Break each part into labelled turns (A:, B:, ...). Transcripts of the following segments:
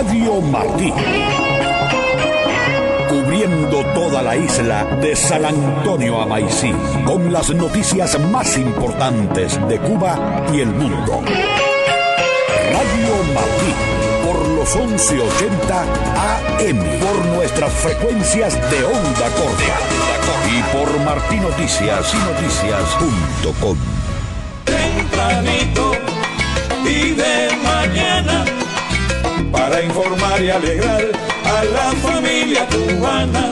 A: Radio Martí. Cubriendo toda la isla de San Antonio a Maicí, con las noticias más importantes de Cuba y el mundo. Radio Martí, por los 1180 AM, por nuestras frecuencias de onda corta y por martinoticias.com.
B: Tempranito y de mañana, para informar y alegrar a la familia cubana.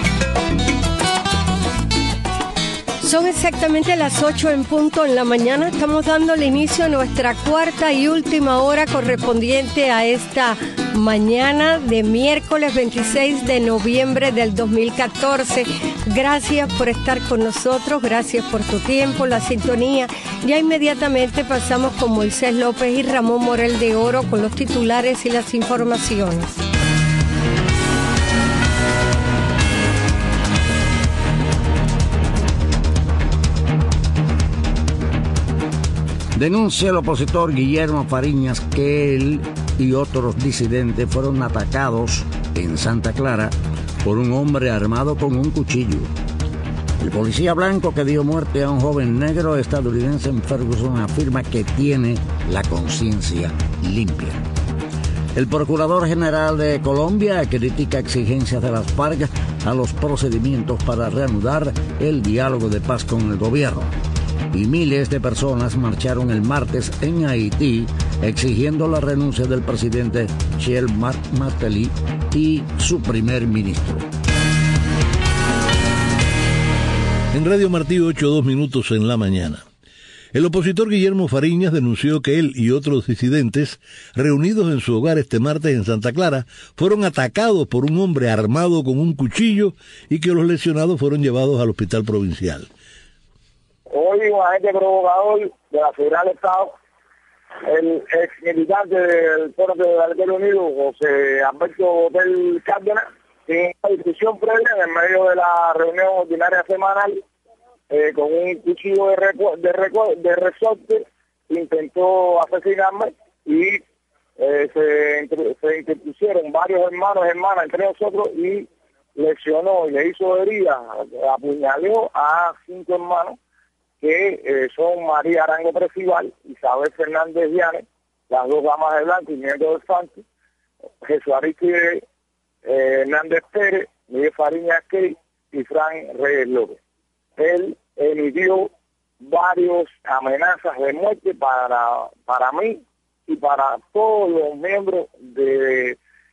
C: Son exactamente las 8 en punto en la mañana. Estamos dándole inicio a nuestra cuarta y última hora correspondiente a esta mañana de miércoles 26 de noviembre del 2014. Gracias por estar con nosotros, gracias por tu tiempo, la sintonía. Ya inmediatamente pasamos con Moisés López y Ramón Morel de Oro con los titulares y las informaciones.
D: Denuncia el opositor Guillermo Fariñas que él y otros disidentes fueron atacados en Santa Clara por un hombre armado con un cuchillo. El policía blanco que dio muerte a un joven negro estadounidense en Ferguson afirma que tiene la conciencia limpia. El Procurador General de Colombia critica exigencias de las FARC a los procedimientos para reanudar el diálogo de paz con el gobierno. Y miles de personas marcharon el martes en Haití exigiendo la renuncia del presidente Michel Martelly y su primer ministro.
E: En Radio Martí, 8:02 en la mañana. El opositor Guillermo Fariñas denunció que él y otros disidentes, reunidos en su hogar este martes en Santa Clara, fueron atacados por un hombre armado con un cuchillo y que los lesionados fueron llevados al hospital provincial.
F: Hoy un agente provocador de la Federal del Estado, el ex militante del Puerto del Reino Unido, José Alberto Hotel Cárdenas, en una discusión previa en el medio de la reunión ordinaria semanal, con un cuchillo de resorte, intentó asesinarme y se interpusieron varios hermanas entre nosotros y lesionó y le hizo heridas, apuñaleó a 5 hermanos, que son María Arango Presival, Isabel Fernández Llanes, las 2 damas de blanco y Nieto del Santo, Jesús Aristide Hernández Pérez, Miguel Fariñas Key y Fran Reyes López. Él emitió varias amenazas de muerte para mí y para todos los miembros de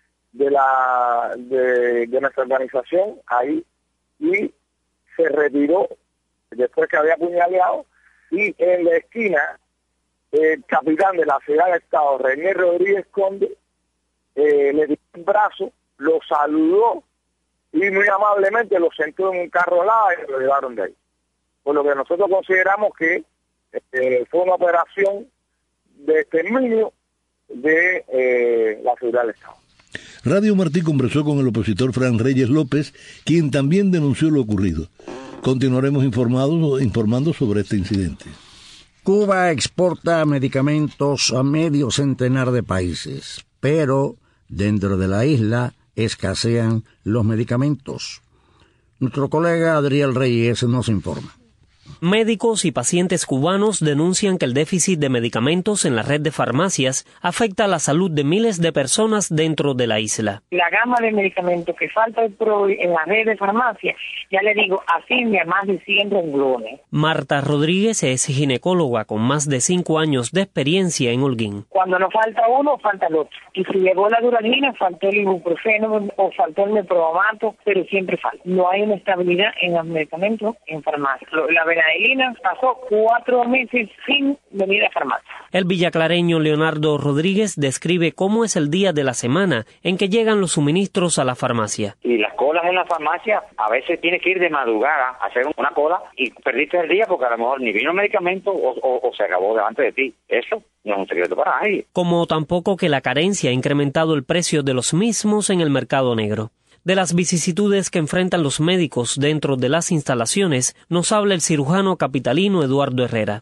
F: nuestra organización ahí, y se retiró después que había apuñaleado, y en la esquina el capitán de la Ciudad del Estado, René Rodríguez Conde, le dio un brazo, lo saludó y muy amablemente lo sentó en un carro al lado y lo llevaron de ahí. Por lo que nosotros consideramos que fue una operación de exterminio de la Ciudad del Estado.
E: Radio Martí conversó con el opositor Fran Reyes López, quien también denunció lo ocurrido. Continuaremos informando sobre este incidente.
D: Cuba exporta medicamentos a medio centenar de países, pero dentro de la isla escasean los medicamentos. Nuestro colega Adriel Reyes nos informa.
G: Médicos y pacientes cubanos denuncian que el déficit de medicamentos en la red de farmacias afecta la salud de miles de personas dentro de la isla.
H: La gama de medicamentos que falta en la red de farmacias, ya le digo, asciende a más de 100 renglones.
G: Marta Rodríguez es ginecóloga con más de 5 años de experiencia en Holguín.
H: Cuando no falta uno, falta el otro. Y si llegó la Duralgina, faltó el ibuprofeno o faltó el meprobamato, pero siempre falta. No hay una estabilidad en los medicamentos en farmacia. La Benadryl pasó 4 meses sin venir a farmacia.
G: El villaclareño Leonardo Rodríguez describe cómo es el día de la semana en que llegan los suministros a la farmacia.
I: Y las colas en la farmacia, a veces tienes que ir de madrugada a hacer una cola y perdiste el día porque a lo mejor ni vino el medicamento o se acabó delante de ti. Eso no es un secreto para nadie.
G: Como tampoco que la carencia ha incrementado el precio de los mismos en el mercado negro. De las vicisitudes que enfrentan los médicos dentro de las instalaciones, nos habla el cirujano capitalino Eduardo Herrera.
F: Los medicamentos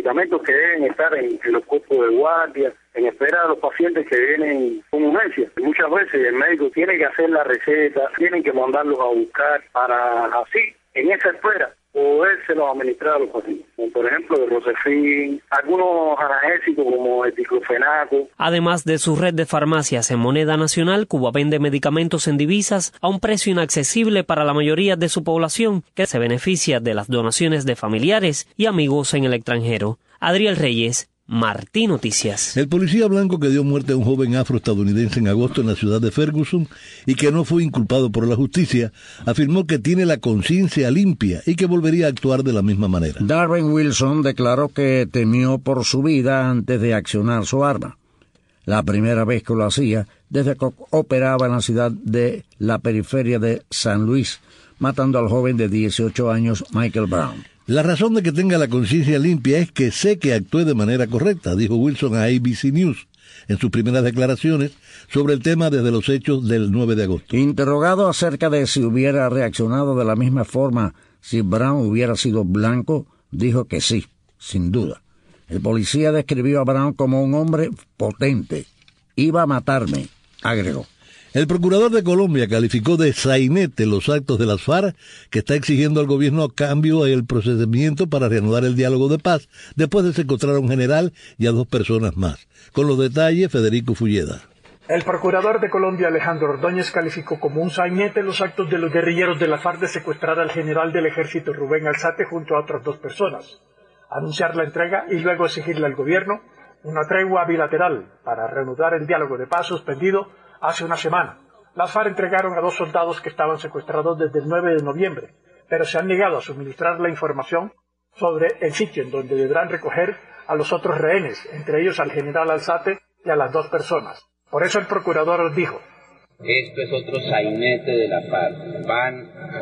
J: medicamentos que deben estar en los cuerpos de guardia, en espera de los pacientes que vienen con urgencia. Muchas veces el médico tiene que hacer la receta, tienen que mandarlos a buscar para así, en esa espera, podérselos administrar a los pacientes. Como por ejemplo, el Rosefin, algunos analgésicos como el diclofenaco.
G: Además de su red de farmacias en moneda nacional, Cuba vende medicamentos en divisas a un precio inaccesible para la mayoría de su población, que se beneficia de las donaciones de familiares y amigos en el extranjero. Adriel Reyes, Martí Noticias.
E: El policía blanco que dio muerte a un joven afroestadounidense en agosto en la ciudad de Ferguson y que no fue inculpado por la justicia, afirmó que tiene la conciencia limpia y que volvería a actuar de la misma manera.
D: Darren Wilson declaró que temió por su vida antes de accionar su arma. La primera vez que lo hacía desde que operaba en la ciudad de la periferia de San Luis, matando al joven de 18 años Michael Brown.
E: La razón de que tenga la conciencia limpia es que sé que actué de manera correcta, dijo Wilson a ABC News en sus primeras declaraciones sobre el tema desde los hechos del 9 de agosto.
D: Interrogado acerca de si hubiera reaccionado de la misma forma si Brown hubiera sido blanco, dijo que sí, sin duda. El policía describió a Brown como un hombre potente. Iba a matarme, agregó.
E: El procurador de Colombia calificó de sainete los actos de las FARC, que está exigiendo al gobierno a cambio el procedimiento para reanudar el diálogo de paz, después de secuestrar a un general y a 2 personas más. Con los detalles, Federico Fulleda.
K: El procurador de Colombia, Alejandro Ordóñez, calificó como un sainete los actos de los guerrilleros de la FARC de secuestrar al general del ejército Rubén Alzate junto a otras 2 personas, anunciar la entrega y luego exigirle al gobierno una tregua bilateral para reanudar el diálogo de paz suspendido hace una semana. Las FARC entregaron a 2 soldados que estaban secuestrados desde el 9 de noviembre, pero se han negado a suministrar la información sobre el sitio en donde deberán recoger a los otros rehenes, entre ellos al general Alzate y a las 2 personas. Por eso el procurador dijo:
L: esto es otro sainete de la FARC. Van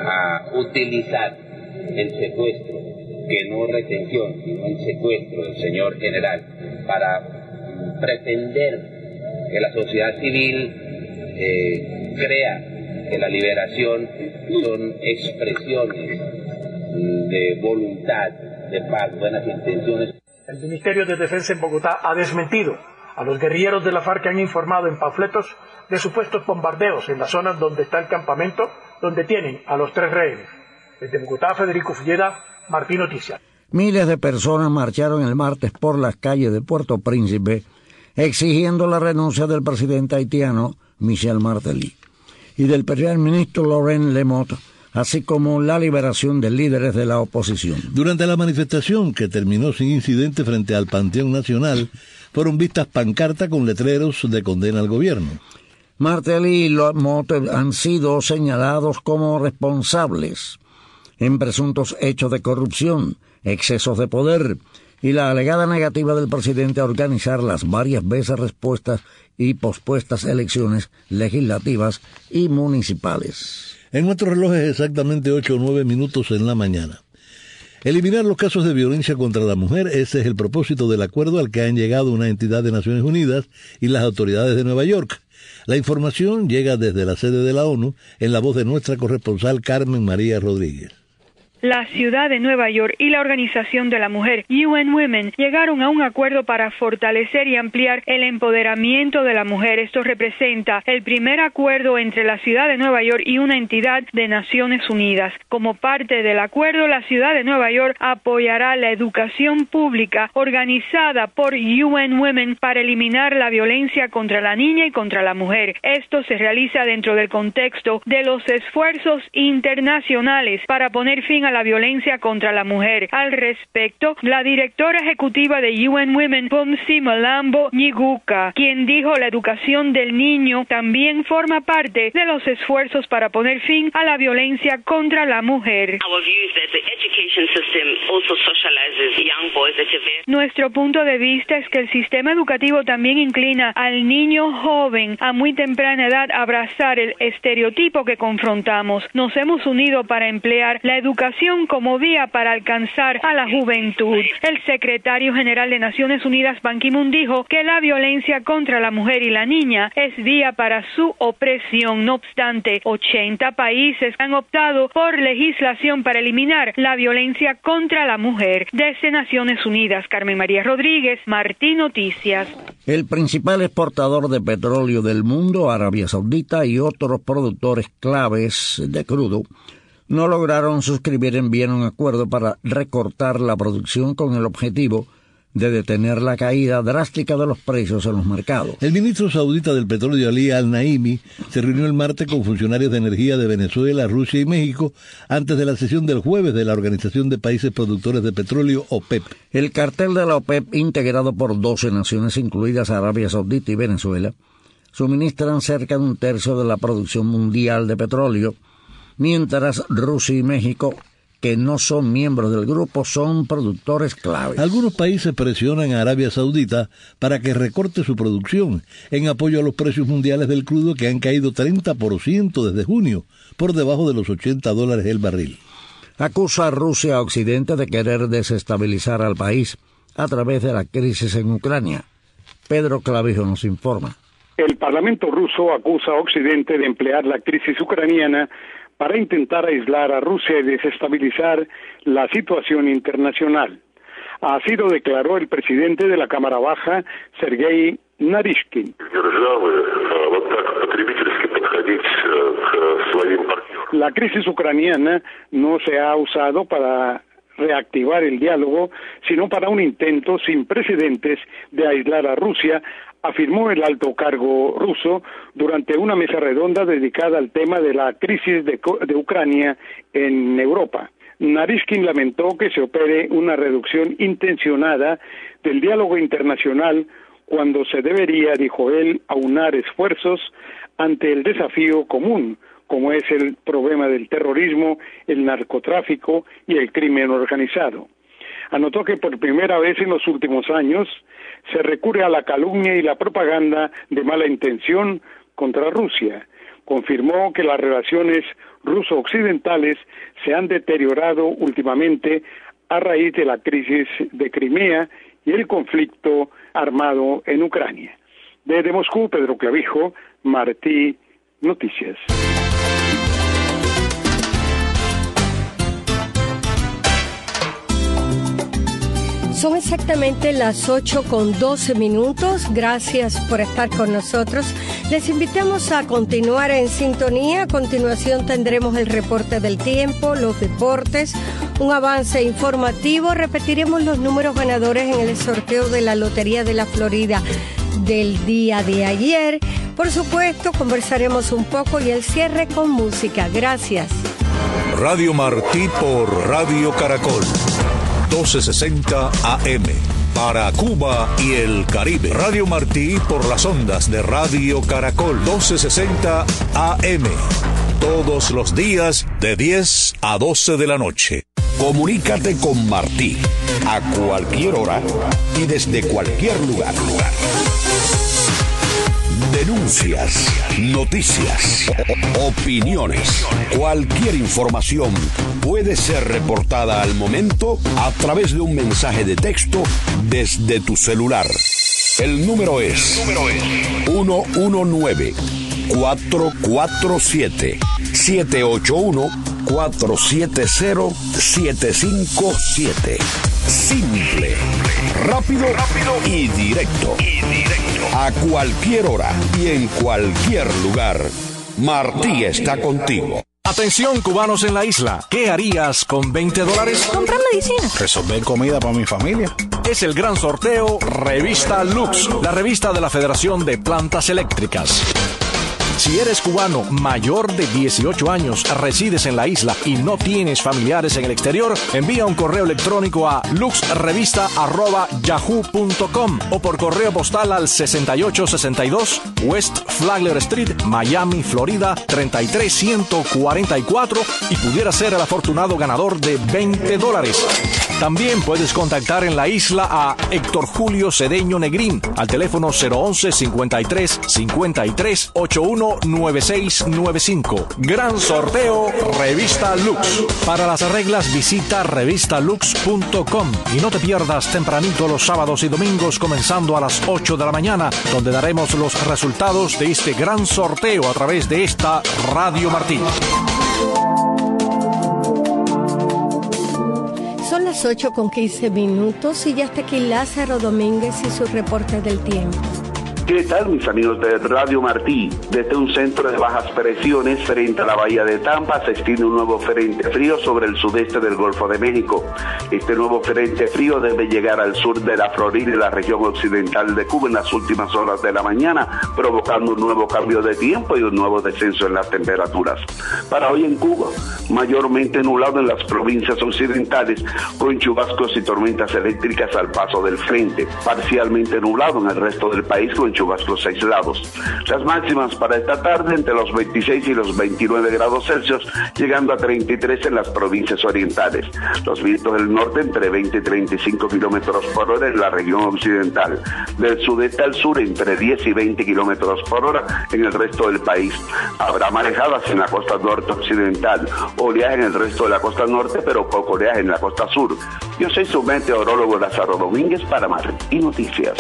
L: a utilizar el secuestro, que no retención, sino el secuestro del señor general, para pretender que la sociedad civil crea que la liberación son expresiones de voluntad, de paz, buenas intenciones.
K: El Ministerio de Defensa en Bogotá ha desmentido a los guerrilleros de la FARC que han informado en panfletos de supuestos bombardeos en las zonas donde está el campamento, donde tienen a los 3 rehenes. Desde Bogotá, Federico Fulleda, Martí Noticias.
D: Miles de personas marcharon el martes por las calles de Puerto Príncipe exigiendo la renuncia del presidente haitiano Michel Martelly y del primer ministro Laurent Lemot, así como la liberación de líderes de la oposición.
E: Durante la manifestación, que terminó sin incidente frente al Panteón Nacional, fueron vistas pancartas con letreros de condena al gobierno.
D: Martelly y Lemot han sido señalados como responsables en presuntos hechos de corrupción, excesos de poder y la alegada negativa del presidente a organizar las varias veces respuestas y pospuestas elecciones legislativas y municipales.
E: En nuestro reloj es exactamente 8 o 9 minutos en la mañana. Eliminar los casos de violencia contra la mujer, ese es el propósito del acuerdo al que han llegado una entidad de Naciones Unidas y las autoridades de Nueva York. La información llega desde la sede de la ONU en la voz de nuestra corresponsal Carmen María Rodríguez.
M: La ciudad de Nueva York y la Organización de la Mujer, UN Women, llegaron a un acuerdo para fortalecer y ampliar el empoderamiento de la mujer. Esto representa el primer acuerdo entre la ciudad de Nueva York y una entidad de Naciones Unidas. Como parte del acuerdo, la ciudad de Nueva York apoyará la educación pública organizada por UN Women para eliminar la violencia contra la niña y contra la mujer. Esto se realiza dentro del contexto de los esfuerzos internacionales para poner fin a la violencia contra la mujer. Al respecto, la directora ejecutiva de UN Women, Pomsi Malambo Nyiguka, quien dijo la educación del niño también forma parte de los esfuerzos para poner fin a la violencia contra la mujer. Nuestro punto de vista es que el sistema educativo también inclina al niño joven a muy temprana edad a abrazar el estereotipo que confrontamos. Nos hemos unido para emplear la educación educación como vía para alcanzar a la juventud. El secretario general de Naciones Unidas, Ban Ki-moon, dijo que la violencia contra la mujer y la niña es vía para su opresión. No obstante, 80 países han optado por legislación para eliminar la violencia contra la mujer. Desde Naciones Unidas, Carmen María Rodríguez, Martí Noticias.
D: El principal exportador de petróleo del mundo, Arabia Saudita, y otros productores claves de crudo no lograron suscribir en Viena un acuerdo para recortar la producción con el objetivo de detener la caída drástica de los precios en los mercados.
E: El ministro saudita del petróleo, Ali Al-Naimi, se reunió el martes con funcionarios de energía de Venezuela, Rusia y México antes de la sesión del jueves de la Organización de Países Productores de Petróleo, OPEP.
D: El cartel de la OPEP, integrado por 12 naciones, incluidas Arabia Saudita y Venezuela, suministran cerca de un tercio de la producción mundial de petróleo, mientras Rusia y México, que no son miembros del grupo, son productores claves.
E: Algunos países presionan a Arabia Saudita para que recorte su producción en apoyo a los precios mundiales del crudo, que han caído 30% desde junio, por debajo de los $80 el barril.
D: Acusa a Rusia a Occidente de querer desestabilizar al país a través de la crisis en Ucrania. Pedro Clavijo nos informa.
N: El Parlamento ruso acusa a Occidente de emplear la crisis ucraniana para intentar aislar a Rusia y desestabilizar la situación internacional. Así lo declaró el presidente de la Cámara Baja, Sergei Narishkin. La crisis ucraniana no se ha usado para reactivar el diálogo, sino para un intento sin precedentes de aislar a Rusia, afirmó el alto cargo ruso durante una mesa redonda dedicada al tema de la crisis de Ucrania en Europa. Narishkin lamentó que se opere una reducción intencionada del diálogo internacional cuando se debería, dijo él, aunar esfuerzos ante el desafío común, como es el problema del terrorismo, el narcotráfico y el crimen organizado. Anotó que por primera vez en los últimos años se recurre a la calumnia y la propaganda de mala intención contra Rusia. Confirmó que las relaciones ruso-occidentales se han deteriorado últimamente a raíz de la crisis de Crimea y el conflicto armado en Ucrania. Desde Moscú, Pedro Clavijo, Martí Noticias.
C: Son exactamente las 8:12. Gracias por estar con nosotros. Les invitamos a continuar en sintonía. A continuación tendremos el reporte del tiempo, los deportes, un avance informativo. Repetiremos los números ganadores en el sorteo de la Lotería de la Florida del día de ayer. Por supuesto, conversaremos un poco y el cierre con música. Gracias.
A: Radio Martí por Radio Caracol. 1260 AM, para Cuba y el Caribe. Radio Martí por las ondas de Radio Caracol. 1260 AM, todos los días de 10 a 12 de la noche. Comunícate con Martí a cualquier hora y desde cualquier lugar. Denuncias, noticias, opiniones, cualquier información puede ser reportada al momento a través de un mensaje de texto desde tu celular. El número es 1-1-9-447-781-470-757. Simple, rápido y directo. A cualquier hora y en cualquier lugar, Martí está contigo.
O: Atención, cubanos en la isla. ¿Qué harías con $20?
P: Comprar medicina.
O: Resolver comida para mi familia. Es el gran sorteo Revista Lux, la revista de la Federación de Plantas Eléctricas. Si eres cubano mayor de 18 años, resides en la isla y no tienes familiares en el exterior, envía un correo electrónico a luxrevista@yahoo.com o por correo postal al 6862 West Flagler Street, Miami, Florida 33144 y pudiera ser el afortunado ganador de $20. También puedes contactar en la isla a Héctor Julio Cedeño Negrín al teléfono 011-53-53-819695. Gran sorteo Revista Lux. Para las reglas visita revistalux.com y no te pierdas tempranito los sábados y domingos comenzando a las 8 de la mañana, donde daremos los resultados de este gran sorteo a través de esta Radio Martí.
C: Son las 8:15 y ya está aquí Lázaro Domínguez y su reporte del tiempo.
P: ¿Qué tal, mis amigos de Radio Martí? Desde un centro de bajas presiones frente a la bahía de Tampa se extiende un nuevo frente frío sobre el sudeste del Golfo de México. Este nuevo frente frío debe llegar al sur de la Florida y la región occidental de Cuba en las últimas horas de la mañana, provocando un nuevo cambio de tiempo y un nuevo descenso en las temperaturas. Para hoy en Cuba, mayormente nublado en las provincias occidentales, con chubascos y tormentas eléctricas al paso del frente. Parcialmente nublado en el resto del país, con chubascos aislados. Las máximas para esta tarde entre los 26 y los 29 grados Celsius, llegando a 33 en las provincias orientales. Los vientos del norte entre 20 y 35 kilómetros por hora en la región occidental. Del sudeste al sur entre 10 y 20 kilómetros por hora en el resto del país. Habrá marejadas en la costa norte occidental, oleaje en el resto de la costa norte, pero poco oleaje en la costa sur. Yo soy su meteorólogo Lázaro Domínguez para Mar y Noticias.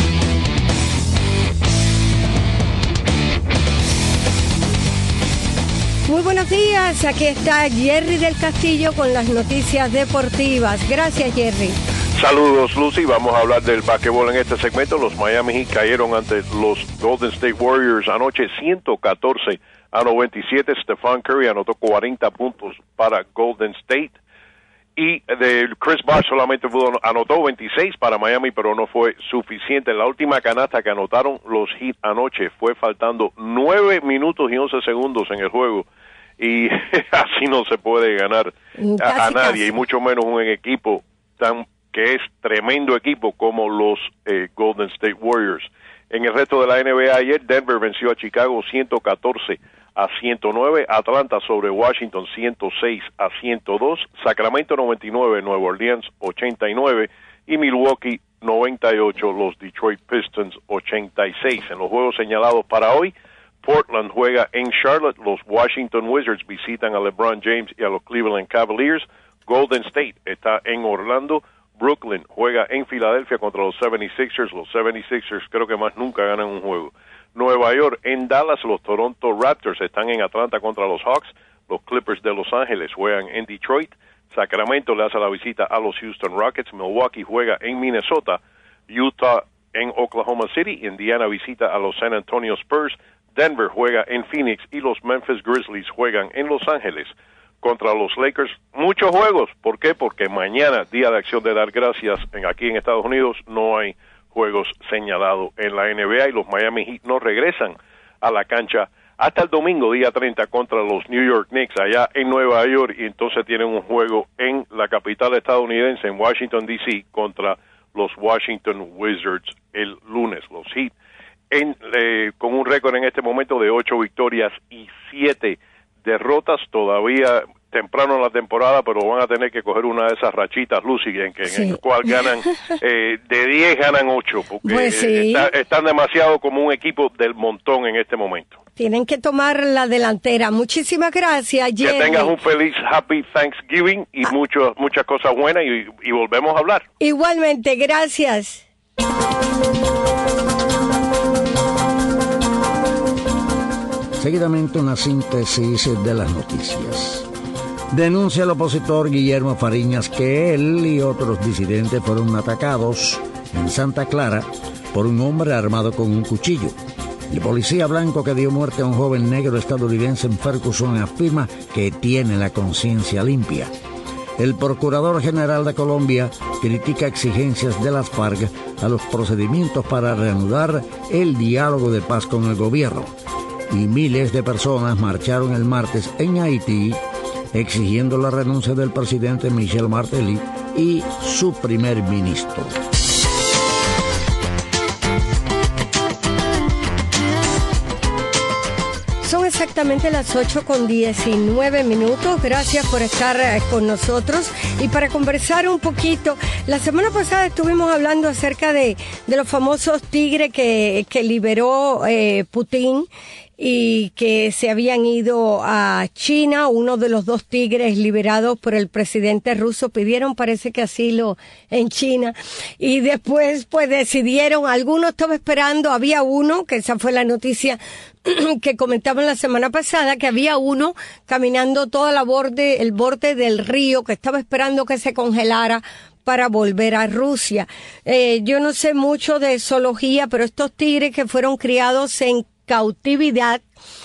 C: Muy buenos días, aquí está Jerry del Castillo con las noticias deportivas. Gracias, Jerry.
Q: Saludos, Lucy. Vamos a hablar del basquetbol en este segmento. Los Miami Heat cayeron ante los Golden State Warriors anoche 114-97. Stephen Curry anotó 40 puntos para Golden State. Y Chris Bosh solamente anotó 26 para Miami, pero no fue suficiente. La última canasta que anotaron los Heat anoche fue faltando 9 minutos y 11 segundos en el juego. Y así no se puede ganar a nadie, y mucho menos un equipo que es tremendo equipo como los Golden State Warriors. En el resto de la NBA ayer, Denver venció a Chicago 114-109, Atlanta sobre Washington 106-102, Sacramento 99, Nueva Orleans 89 y Milwaukee 98, los Detroit Pistons 86. En los juegos señalados para hoy, Portland juega en Charlotte, los Washington Wizards visitan a LeBron James y a los Cleveland Cavaliers, Golden State está en Orlando, Brooklyn juega en Filadelfia contra los 76ers, los 76ers creo que más nunca ganan un juego. Nueva York en Dallas, los Toronto Raptors están en Atlanta contra los Hawks, los Clippers de Los Ángeles juegan en Detroit, Sacramento le hace la visita a los Houston Rockets, Milwaukee juega en Minnesota, Utah en Oklahoma City, Indiana visita a los San Antonio Spurs, Denver juega en Phoenix y los Memphis Grizzlies juegan en Los Ángeles contra los Lakers. Muchos juegos, ¿por qué? Porque mañana, Día de Acción de Dar Gracias, aquí en Estados Unidos no hay juegos señalados en la NBA y los Miami Heat no regresan a la cancha hasta el domingo, día 30, contra los New York Knicks allá en Nueva York, y entonces tienen un juego en la capital estadounidense, en Washington, D.C., contra los Washington Wizards el lunes. Los Heat con un récord en este momento de 8 victorias y 7 derrotas, todavía temprano en la temporada, pero van a tener que coger una de esas rachitas, Lucy, en el cual ganan, de 10 ganan 8, porque pues sí, están demasiado como un equipo del montón en este momento.
C: Tienen que tomar la delantera. Muchísimas gracias, Jerry.
Q: Que tengas un feliz Happy Thanksgiving y muchas cosas buenas, y volvemos a hablar.
C: Igualmente, gracias.
D: Seguidamente una síntesis de las noticias. Denuncia el opositor Guillermo Fariñas que él y otros disidentes fueron atacados en Santa Clara por un hombre armado con un cuchillo. El policía blanco que dio muerte a un joven negro estadounidense en Ferguson afirma que tiene la conciencia limpia. El Procurador General de Colombia critica exigencias de las FARC a los procedimientos para reanudar el diálogo de paz con el gobierno. Y miles de personas marcharon el martes en Haití exigiendo la renuncia del presidente Michel Martelly y su primer ministro.
C: Son exactamente las 8:19. Gracias por estar con nosotros. Y para conversar un poquito, la semana pasada estuvimos hablando acerca de los famosos tigres que liberó Putin y que se habían ido a China. Uno de los 2 tigres liberados por el presidente ruso pidieron, parece que asilo en China, y después pues decidieron, algunos estaban esperando, había uno, que esa fue la noticia que comentaban la semana pasada, que había uno caminando todo el borde del río, que estaba esperando que se congelara para volver a Rusia. Yo no sé mucho de zoología, pero estos tigres que fueron criados en cautividad,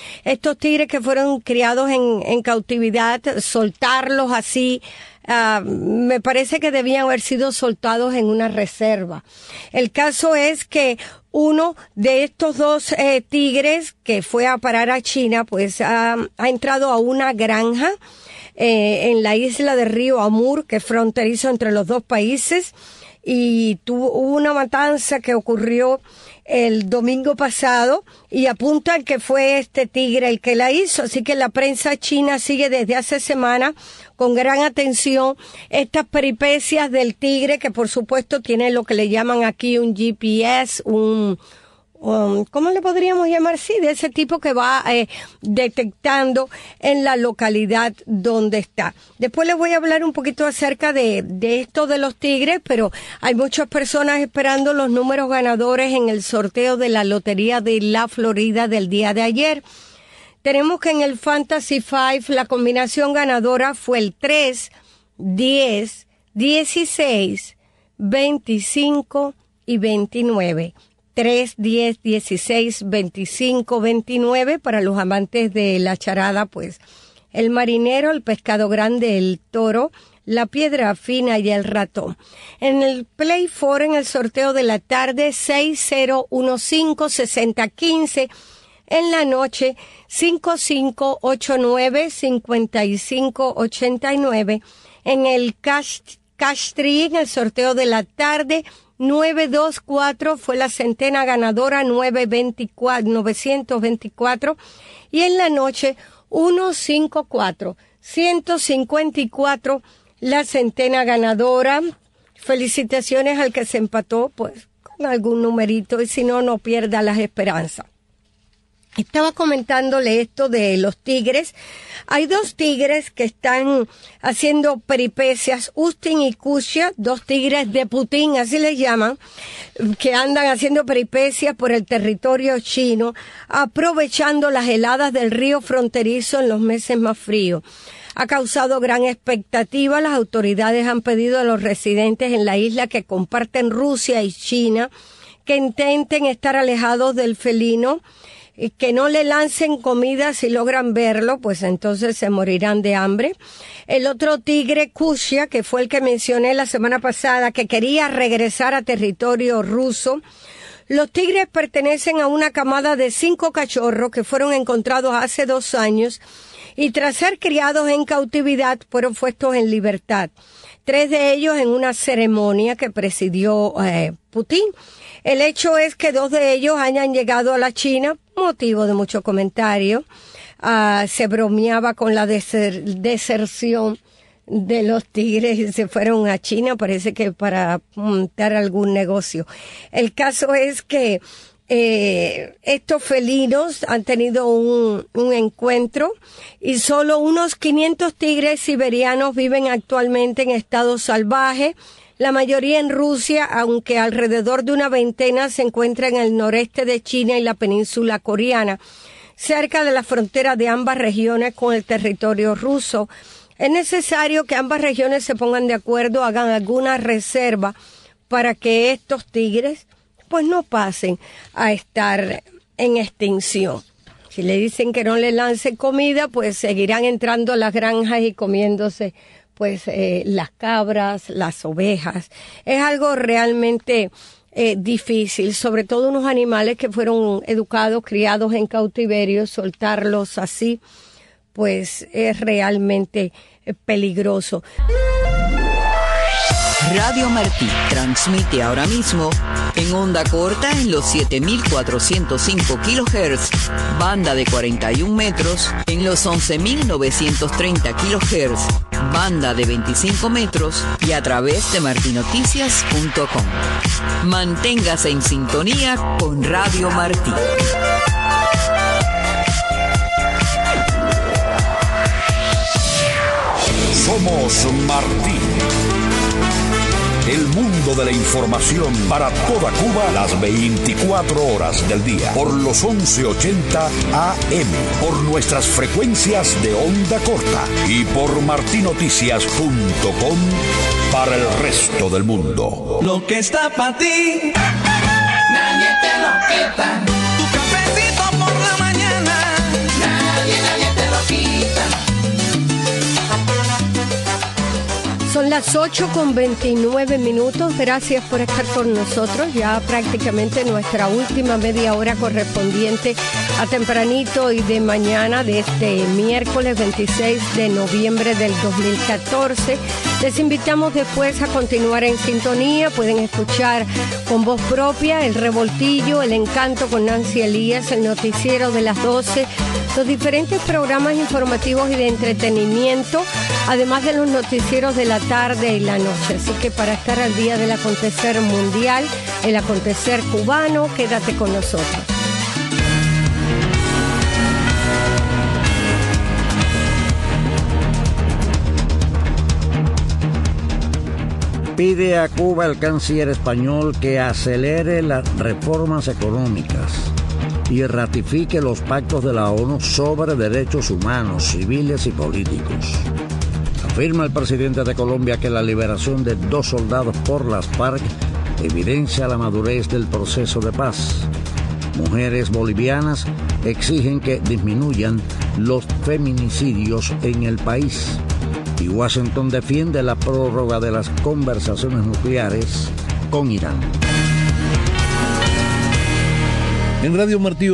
C: soltarlos así, me parece que debían haber sido soltados en una reserva. El caso es que uno de estos 2 tigres que fue a parar a China, pues ha entrado a una granja en la isla de Río Amur, que es fronterizo entre los 2 países, y hubo una matanza que ocurrió el domingo pasado y apuntan que fue este tigre el que la hizo. Así que la prensa china sigue desde hace semanas con gran atención estas peripecias del tigre, que por supuesto tiene lo que le llaman aquí un GPS, ¿cómo le podríamos llamar? Sí, de ese tipo que va detectando en la localidad donde está. Después les voy a hablar un poquito acerca de esto de los tigres, pero hay muchas personas esperando los números ganadores en el sorteo de la Lotería de la Florida del día de ayer. Tenemos que en el Fantasy 5 la combinación ganadora fue el 3, 10, 16, 25 y 29. 3, 10, 16, 25, 29 para los amantes de la charada, pues el marinero, el pescado grande, el toro, la piedra fina y el ratón. En el Play 4, en el sorteo de la tarde, 6015-6015. En la noche, 5589-5589. En el Cash Tree, en el sorteo de la tarde, 924 fue la centena ganadora, 924, y en la noche 154, 154 la centena ganadora. Felicitaciones al que se empató, pues, con algún numerito, y si no, no pierda las esperanzas. Estaba comentándole esto de los tigres. Hay 2 tigres que están haciendo peripecias, Ustin y Kushia, 2 tigres de Putin, así les llaman, que andan haciendo peripecias por el territorio chino, aprovechando las heladas del río fronterizo en los meses más fríos. Ha causado gran expectativa. Las autoridades han pedido a los residentes en la isla que comparten Rusia y China que intenten estar alejados del felino, que no le lancen comida si logran verlo, pues entonces se morirán de hambre. El otro tigre, Kushia, que fue el que mencioné la semana pasada, que quería regresar a territorio ruso. Los tigres pertenecen a una camada de 5 cachorros que fueron encontrados hace 2 años y tras ser criados en cautividad fueron puestos en libertad. 3 de ellos en una ceremonia que presidió Putin. El hecho es que 2 de ellos hayan llegado a la China, motivo de mucho comentario. Se bromeaba con la deserción de los tigres y se fueron a China, parece que para montar algún negocio. El caso es que estos felinos han tenido un encuentro y solo unos 500 tigres siberianos viven actualmente en estado salvaje. La mayoría en Rusia, aunque alrededor de una veintena se encuentra en el noreste de China y la península coreana, cerca de la frontera de ambas regiones con el territorio ruso. Es necesario que ambas regiones se pongan de acuerdo, hagan alguna reserva para que estos tigres pues no pasen a estar en extinción. Si le dicen que no le lancen comida, pues seguirán entrando a las granjas y comiéndose pues las cabras, las ovejas. Es algo realmente difícil, sobre todo unos animales que fueron educados, criados en cautiverio, soltarlos así, pues es realmente peligroso.
R: Radio Martí transmite ahora mismo en onda corta en los 7.405 kHz, banda de 41 metros en los 11.930 kHz, banda de 25 metros y a través de martinoticias.com. Manténgase en sintonía con Radio Martí.
A: Somos Martí. El mundo de la información para toda Cuba las 24 horas del día. Por los 1180 AM. Por nuestras frecuencias de onda corta. Y por martinoticias.com para el resto del mundo.
B: Lo que está para ti, nadie te lo quita. Tu cafecito por la mañana, nadie te lo quita.
C: Son las 8:29. Gracias por estar con nosotros. Ya prácticamente nuestra última media hora correspondiente a tempranito y de mañana de este miércoles 26 de noviembre del 2014. Les invitamos después a continuar en sintonía. Pueden escuchar con voz propia El Revoltillo, El Encanto con Nancy Elías, el noticiero de las 12, los diferentes programas informativos y de entretenimiento, además de los noticieros de la tarde y la noche. Así que para estar al día del acontecer mundial, el acontecer cubano, quédate con nosotros.
D: Pide a Cuba el canciller español que acelere las reformas económicas y ratifique los pactos de la ONU sobre derechos humanos, civiles y políticos. Afirma el presidente de Colombia que la liberación de 2 soldados por las FARC evidencia la madurez del proceso de paz. Mujeres bolivianas exigen que disminuyan los feminicidios en el país. Y Washington defiende la prórroga de las conversaciones nucleares con Irán.
E: En Radio Martí,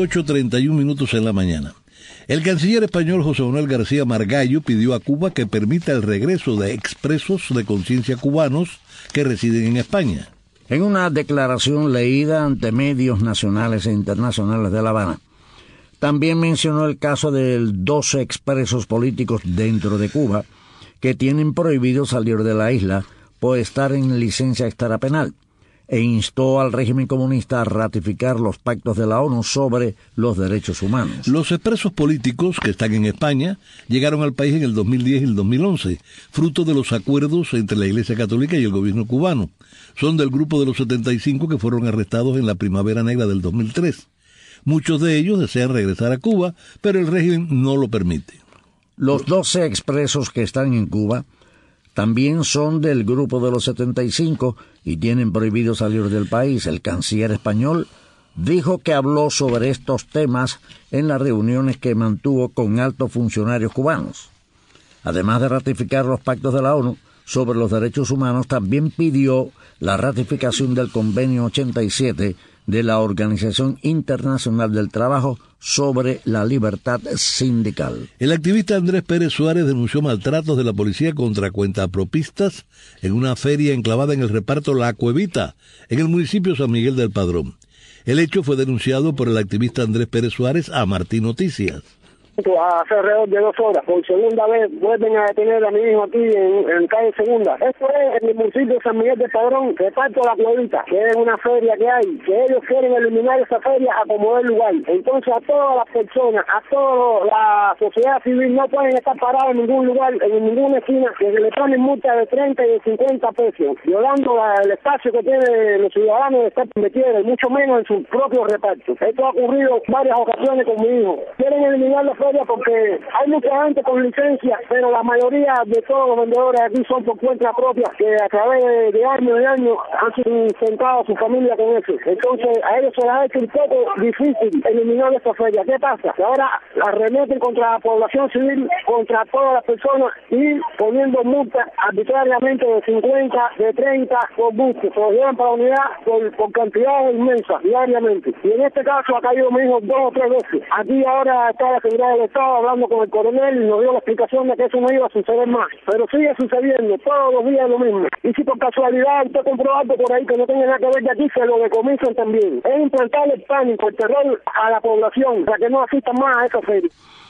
E: 8:31 en la mañana. El canciller español José Manuel García Margallo pidió a Cuba que permita el regreso de expresos de conciencia cubanos que residen en España.
D: En una declaración leída ante medios nacionales e internacionales de La Habana, también mencionó el caso de 12 expresos políticos dentro de Cuba que tienen prohibido salir de la isla por estar en licencia extrapenal, e instó al régimen comunista a ratificar los pactos de la ONU sobre los derechos humanos.
E: Los expresos políticos que están en España llegaron al país en el 2010 y el 2011, fruto de los acuerdos entre la Iglesia Católica y el gobierno cubano. Son del grupo de los 75 que fueron arrestados en la Primavera Negra del 2003. Muchos de ellos desean regresar a Cuba, pero el régimen no lo permite.
D: Los 12 expresos que están en Cuba también son del grupo de los 75 y tienen prohibido salir del país. El canciller español dijo que habló sobre estos temas en las reuniones que mantuvo con altos funcionarios cubanos. Además de ratificar los pactos de la ONU sobre los derechos humanos, también pidió la ratificación del Convenio 87 de la Organización Internacional del Trabajo sobre la libertad sindical.
E: El activista Andrés Pérez Suárez denunció maltratos de la policía contra cuentapropistas en una feria enclavada en el reparto La Cuevita, en el municipio San Miguel del Padrón. El hecho fue denunciado por el activista Andrés Pérez Suárez a Martín Noticias.
F: Hace alrededor de 2 horas. Por segunda vez vuelven a detener a mi hijo aquí en calle Segunda. Esto es en el municipio de San Miguel del Padrón, reparto La Cuevita, que es una feria que hay, que ellos quieren eliminar esa feria a como el lugar. Entonces a todas las personas, a toda la sociedad civil no pueden estar parados en ningún lugar, en ninguna esquina, que le ponen multa de 30 y de 50 pesos, violando el espacio que tienen los ciudadanos de estar donde quieren, mucho menos en sus propios repartos. Esto ha ocurrido en varias ocasiones con mi hijo. Quieren eliminar la feria porque hay mucha gente con licencia, pero la mayoría de todos los vendedores aquí son por cuenta propia, que a través de años y años han sustentado a su familia con eso. Entonces a ellos se les ha hecho un poco difícil eliminar esta feria. ¿Qué pasa? Que ahora la remeten contra la población civil, contra todas las personas y poniendo multas arbitrariamente de 50, de 30 por gusto. Se los llevan para la unidad por cantidades inmensas diariamente. Y en este caso ha caído mi hijo 2 o 3 veces. Aquí ahora
S: estaba la seguridad del Estado hablando con el coronel y nos dio la explicación de que eso no iba a suceder más. Pero sigue sucediendo, todos los días lo mismo. Y si por casualidad usted compró algo por ahí que no tenga nada que ver de aquí, se lo decomisan también. Es implantar el pánico, el terror a la población, para que no asistan más a esa feria.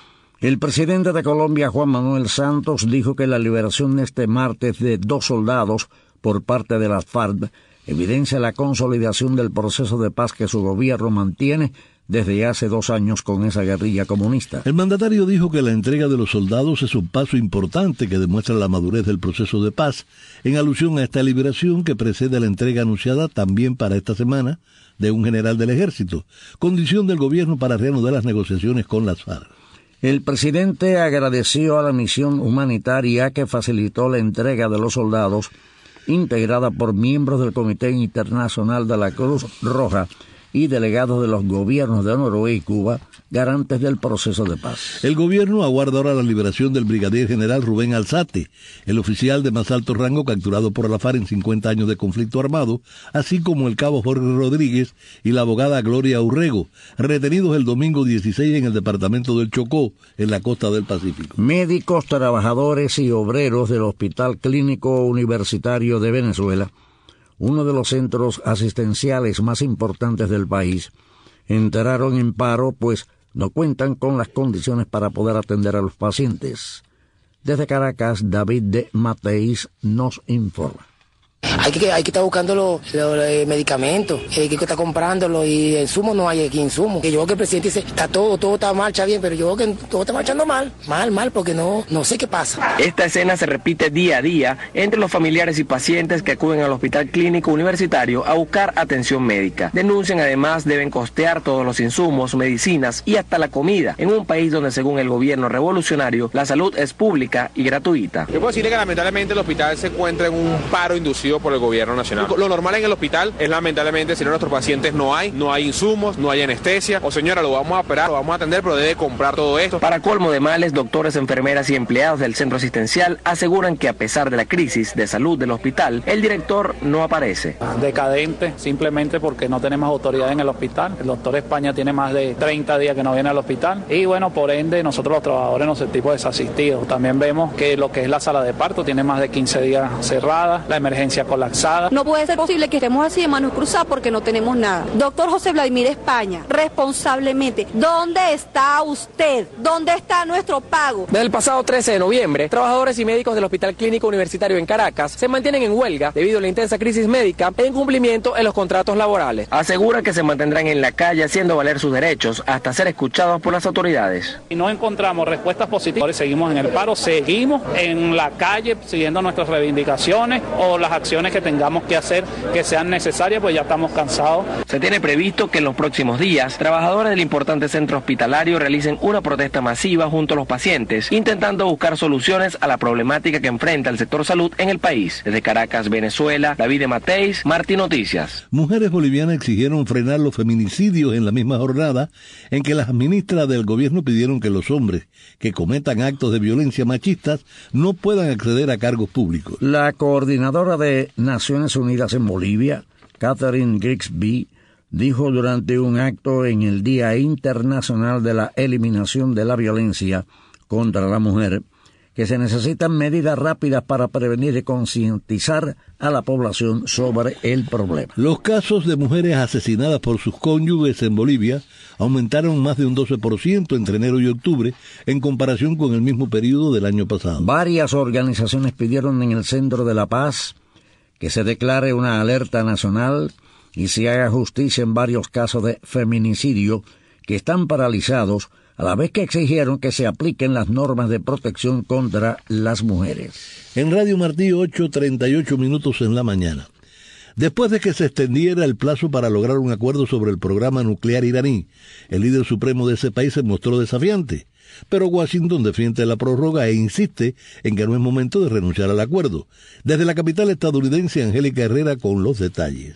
D: El presidente de Colombia, Juan Manuel Santos, dijo que la liberación este martes de 2 soldados por parte de las FARC evidencia la consolidación del proceso de paz que su gobierno mantiene desde hace 2 años con esa guerrilla comunista.
E: El mandatario dijo que la entrega de los soldados es un paso importante que demuestra la madurez del proceso de paz, en alusión a esta liberación que precede a la entrega anunciada también para esta semana de un general del ejército, condición del gobierno para reanudar las negociaciones con las FARC.
D: El presidente agradeció a la misión humanitaria que facilitó la entrega de los soldados, integrada por miembros del Comité Internacional de la Cruz Roja y delegados de los gobiernos de Noruega y Cuba, garantes del proceso de paz.
E: El gobierno aguarda ahora la liberación del brigadier general Rubén Alzate, el oficial de más alto rango capturado por la FARC en 50 años de conflicto armado, así como el cabo Jorge Rodríguez y la abogada Gloria Urrego, retenidos el domingo 16 en el departamento del Chocó, en la costa del Pacífico.
D: Médicos, trabajadores y obreros del Hospital Clínico Universitario de Venezuela, uno de los centros asistenciales más importantes del país, entraron en paro pues no cuentan con las condiciones para poder atender a los pacientes. Desde Caracas, David de Mateis nos informa.
T: Hay que estar buscando los medicamentos, hay que estar comprándolo y insumos no hay aquí insumos. Que yo veo que el presidente dice, todo está marcha bien, pero yo veo que todo está marchando mal, porque no sé qué pasa.
U: Esta escena se repite día a día entre los familiares y pacientes que acuden al Hospital Clínico Universitario a buscar atención médica. Denuncian además deben costear todos los insumos, medicinas y hasta la comida, en un país donde según el gobierno revolucionario, la salud es pública y gratuita.
V: Yo puedo decirle que lamentablemente el hospital se encuentra en un paro inducido por el gobierno nacional. Lo normal en el hospital es lamentablemente si no nuestros pacientes no hay insumos, no hay anestesia, o señora lo vamos a operar, lo vamos a atender, pero debe comprar todo esto.
U: Para colmo de males, doctores, enfermeras y empleados del centro asistencial aseguran que a pesar de la crisis de salud del hospital, el director no aparece.
W: Decadente, simplemente porque no tenemos autoridad en el hospital. El doctor España tiene más de 30 días que no viene al hospital y bueno, por ende nosotros los trabajadores nos sentimos desasistidos. También vemos que lo que es la sala de parto tiene más de 15 días cerrada, la emergencia colapsada.
X: No puede ser posible que estemos así de manos cruzadas porque no tenemos nada. Doctor José Vladimir España, responsablemente, ¿dónde está usted? ¿Dónde está nuestro pago?
U: Desde el pasado 13 de noviembre, trabajadores y médicos del Hospital Clínico Universitario en Caracas se mantienen en huelga debido a la intensa crisis médica e incumplimiento en los contratos laborales. Aseguran que se mantendrán en la calle haciendo valer sus derechos hasta ser escuchados por las autoridades.
W: Y no encontramos respuestas positivas, seguimos en el paro, seguimos en la calle siguiendo nuestras reivindicaciones o las acciones que tengamos que hacer que sean necesarias, pues ya estamos cansados.
U: Se tiene previsto que en los próximos días, trabajadores del importante centro hospitalario realicen una protesta masiva junto a los pacientes, intentando buscar soluciones a la problemática que enfrenta el sector salud en el país. Desde Caracas, Venezuela, David de Mateis, Martí Noticias.
E: Mujeres bolivianas exigieron frenar los feminicidios en la misma jornada en que las ministras del gobierno pidieron que los hombres que cometan actos de violencia machistas no puedan acceder a cargos públicos.
D: La coordinadora de Naciones Unidas en Bolivia, Catherine Grigsby, dijo durante un acto en el Día Internacional de la Eliminación de la Violencia contra la Mujer que se necesitan medidas rápidas para prevenir y concientizar a la población sobre el problema.
E: Los casos de mujeres asesinadas por sus cónyuges en Bolivia aumentaron más de un 12% entre enero y octubre en comparación con el mismo periodo del año pasado.
D: Varias organizaciones pidieron en el Centro de la Paz que se declare una alerta nacional y se haga justicia en varios casos de feminicidio que están paralizados, a la vez que exigieron que se apliquen las normas de protección contra las mujeres.
E: En Radio Martí, 8:38 minutos en la mañana. Después de que se extendiera el plazo para lograr un acuerdo sobre el programa nuclear iraní, el líder supremo de ese país se mostró desafiante. Pero Washington defiende la prórroga e insiste en que no es momento de renunciar al acuerdo. Desde la capital estadounidense, Angélica Herrera con los detalles.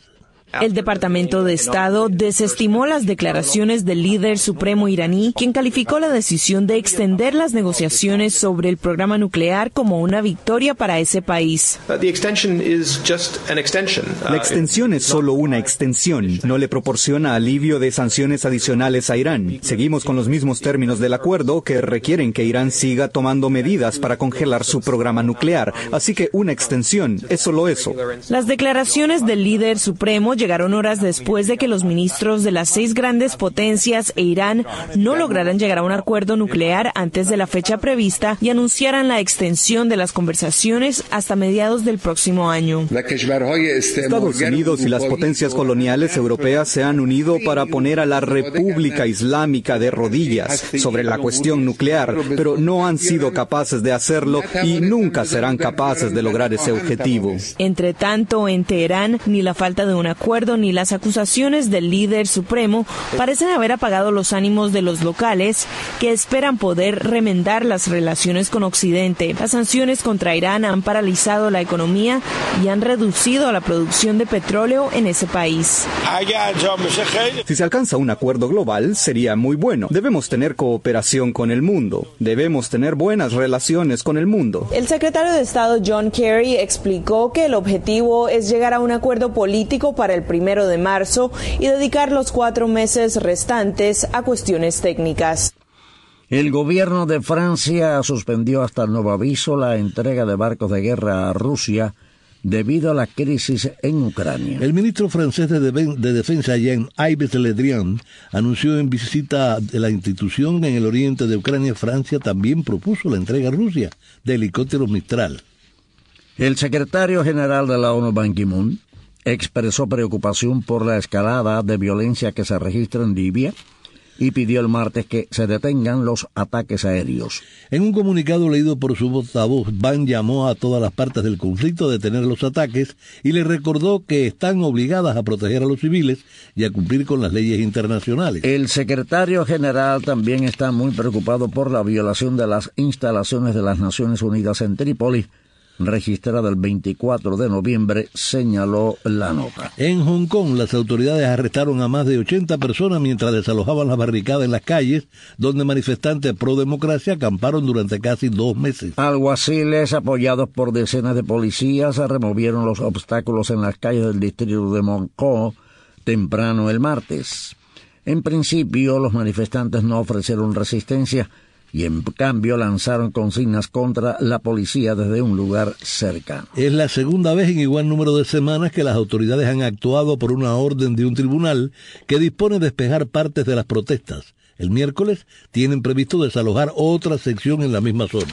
G: El Departamento de Estado desestimó las declaraciones del líder supremo iraní, quien calificó la decisión de extender las negociaciones sobre el programa nuclear como una victoria para ese país.
H: La extensión es solo una extensión. No le proporciona alivio de sanciones adicionales a Irán. Seguimos con los mismos términos del acuerdo que requieren que Irán siga tomando medidas para congelar su programa nuclear. Así que una extensión es solo eso.
G: Las declaraciones del líder supremo llegaron horas después de que los ministros de las 6 grandes potencias e Irán no lograran llegar a un acuerdo nuclear antes de la fecha prevista y anunciaran la extensión de las conversaciones hasta mediados del próximo año.
H: Estados Unidos y las potencias coloniales europeas se han unido para poner a la República Islámica de rodillas sobre la cuestión nuclear, pero no han sido capaces de hacerlo y nunca serán capaces de lograr ese objetivo.
G: Entre tanto, en Teherán, ni la falta de un acuerdo ni las acusaciones del líder supremo parecen haber apagado los ánimos de los locales, que esperan poder remendar las relaciones con Occidente. Las sanciones contra Irán han paralizado la economía y han reducido la producción de petróleo en ese país.
H: Si se alcanza un acuerdo global, sería muy bueno. Debemos tener cooperación con el mundo. Debemos tener buenas relaciones con el mundo.
G: El secretario de Estado John Kerry explicó que el objetivo es llegar a un acuerdo político para el 1 de marzo y dedicar los 4 meses restantes a cuestiones técnicas.
D: El gobierno de Francia suspendió hasta nuevo aviso la entrega de barcos de guerra a Rusia debido a la crisis en Ucrania.
E: El ministro francés de Defensa, Jean-Yves Le Drian, anunció en visita de la institución en el oriente de Ucrania. Francia también propuso la entrega a Rusia de helicópteros Mistral.
D: El secretario general de la ONU, Ban Ki-moon, expresó preocupación por la escalada de violencia que se registra en Libia y pidió el martes que se detengan los ataques aéreos.
E: En un comunicado leído por su portavoz, Ban llamó a todas las partes del conflicto a detener los ataques y le recordó que están obligadas a proteger a los civiles y a cumplir con las leyes internacionales.
D: El secretario general también está muy preocupado por la violación de las instalaciones de las Naciones Unidas en Trípoli, registrada el 24 de noviembre, señaló la nota.
E: En Hong Kong, las autoridades arrestaron a más de 80 personas mientras desalojaban las barricadas en las calles, donde manifestantes pro democracia acamparon durante casi 2 meses.
D: Alguaciles, apoyados por decenas de policías, removieron los obstáculos en las calles del distrito de Mong Ko temprano el martes. En principio, los manifestantes no ofrecieron resistencia y en cambio lanzaron consignas contra la policía desde un lugar cercano.
E: Es la segunda vez en igual número de semanas que las autoridades han actuado por una orden de un tribunal que dispone de despejar partes de las protestas. El miércoles tienen previsto desalojar otra sección en la misma zona.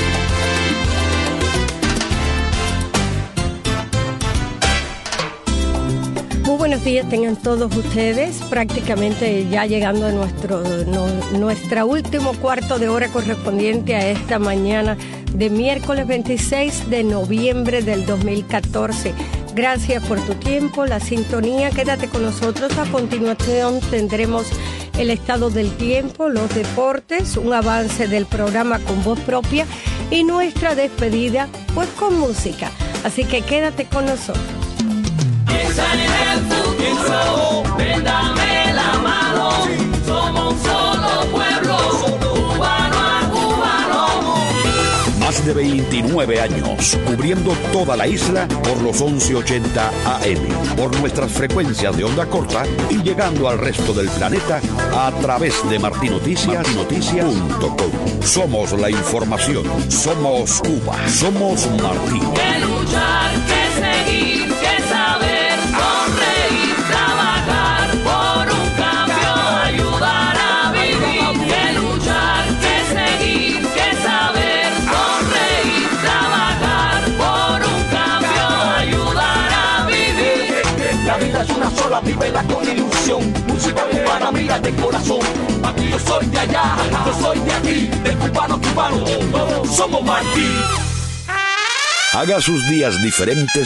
C: Muy buenos días tengan todos ustedes, prácticamente ya llegando a nuestra último cuarto de hora correspondiente a esta mañana de miércoles 26 de noviembre del 2014. Gracias por tu tiempo, la sintonía, quédate con nosotros. A continuación tendremos el estado del tiempo, los deportes, un avance del programa con voz propia y nuestra despedida pues con música. Así que quédate con nosotros.
B: Piensa en el futuro, ven dame la mano, somos un solo pueblo, cubano a cubano.
A: Más de 29 años, cubriendo toda la isla por los 1180 AM, por nuestras frecuencias de onda corta y llegando al resto del planeta a través de martinoticias.com. Somos la información, somos Cuba, somos Martí.
B: Que luchar, que seguir, que saber. Vívela con ilusión, música cubana, mira de corazón. Papi, yo soy de allá, yo soy de aquí, de cubano a cubano, somos Martí.
A: Haga sus días diferentes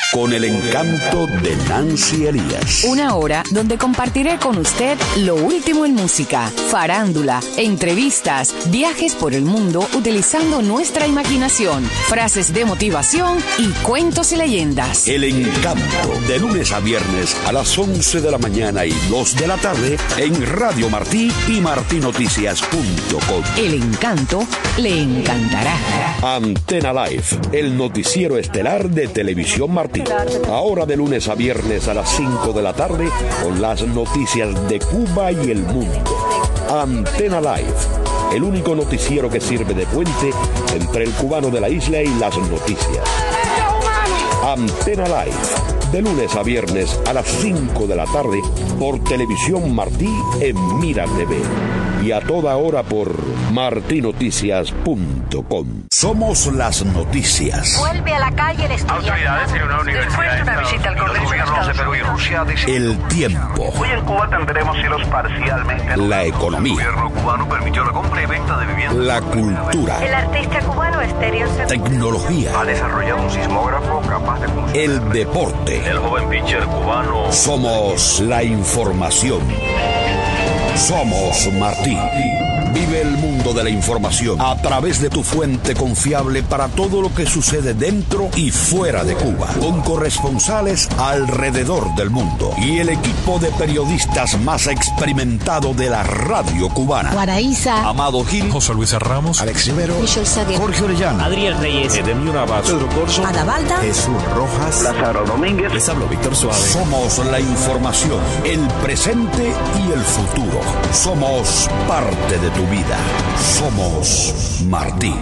A: con el encanto de Nancy Elías.
I: Una hora donde compartiré con usted lo último en música, farándula, entrevistas, viajes por el mundo utilizando nuestra imaginación, frases de motivación y cuentos y leyendas.
A: El encanto, de lunes a viernes a las 11 de la mañana y 2 de la tarde en Radio Martí y martinoticias.com.
I: El encanto le encantará.
A: Antena Live, el noticiero estelar de Televisión Martí. Ahora de lunes a viernes a las 5 de la tarde con las noticias de Cuba y el mundo. Antena Live, el único noticiero que sirve de puente entre el cubano de la isla y las noticias. Antena Live, de lunes a viernes a las 5 de la tarde por Televisión Martí en Mira TV. Y a toda hora por martinoticias.com. Somos las noticias.
J: Vuelve a la calle el estudiante.
K: Autoridades en una universidad de una visita al Congreso de Perú y Rusia.
A: El tiempo.
K: Hoy en Cuba tendremos cielos parcialmente.
A: La economía.
K: El gobierno cubano permitió la compra y venta de viviendas.
A: La cultura.
J: El artista cubano Estéreo
A: Tecnología.
K: Ha desarrollado un sismógrafo capaz de funcionar.
A: El deporte.
K: El joven pitcher cubano.
A: Somos la información. Somos Martí. Vive el mundo de la información a través de tu fuente confiable para todo lo que sucede dentro y fuera de Cuba, con corresponsales alrededor del mundo y el equipo de periodistas más experimentado de la radio cubana.
J: Guaraíza,
A: Amado Gil,
L: José Luis Ramos,
A: Alex Rivero,
J: Michelle Saguer,
A: Jorge Orellana,
L: Adriel Reyes, Edemio Navas, Pedro Corso,
J: Adabalda,
L: Jesús Rojas,
K: Lázaro Domínguez.
L: les hablo Víctor Suárez.
A: Somos la información, el presente y el futuro. Somos parte de tu vida. Somos Martí.